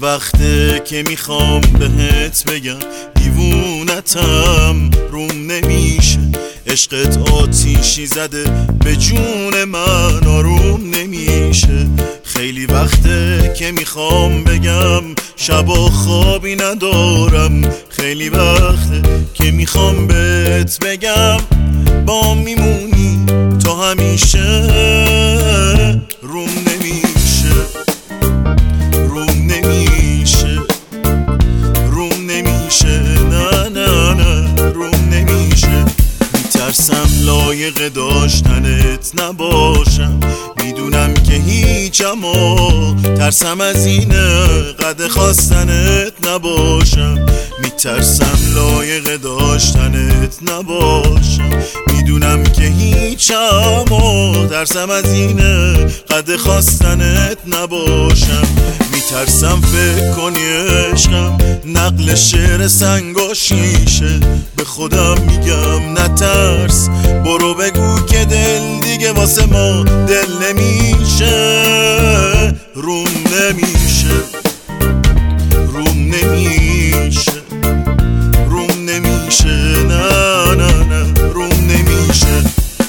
وقته که میخوام بهت بگم دیوونتم روم نمیشه، عشقت آتیشی زده به جون من آروم نمیشه. خیلی وقته که میخوام بگم شبا خوابی ندارم، خیلی وقته که میخوام بهت بگم با میمونی تا همیشه. روم نمیشه، روم نمیشه، روم نمیشه، نه نه نه روم نمیشه. میترسم لایق داشتنت نباشم، میدونم که هیچم و ترسم از اینه قد خواستنت نباشم. میترسم لایق داشتنت نباشم، میدونم که هیچم و ترسم از اینه قد خواستنت نباشم. میترسم فکر کنی عشقم نقل شعر سنگ و شیشه، به خودم میگم نترس برو بگو که دل دیگه واسه ما دل نمیشه. روم نمیشه، روم نمیشه، روم نمیشه، نه نه نه روم نمیشه.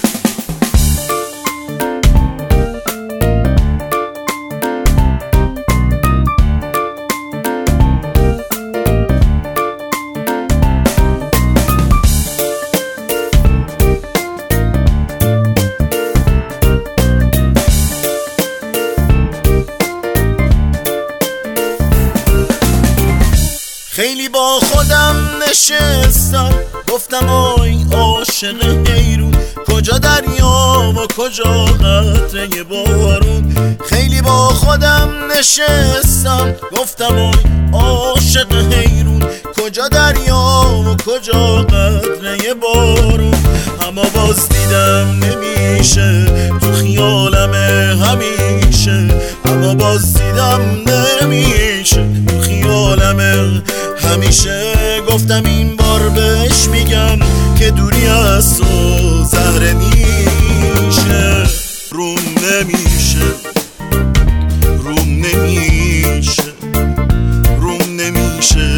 خیلی با خودم نشستم گفتم آی عاشق حیرون، کجا دریا و کجا قطره بارون. خیلی با خودم نشستم گفتم آی عاشق حیرون، کجا دریا و کجا قطره بارون. اما باز دیدم نمیشه تو خیالم همیشه، اما باز دیدم نمیشه تو خیالم همیشه. گفتم این بار بهش میگم که دوری از تو زهر نیشه. روم نمیشه، روم نمیشه، روم نمیشه،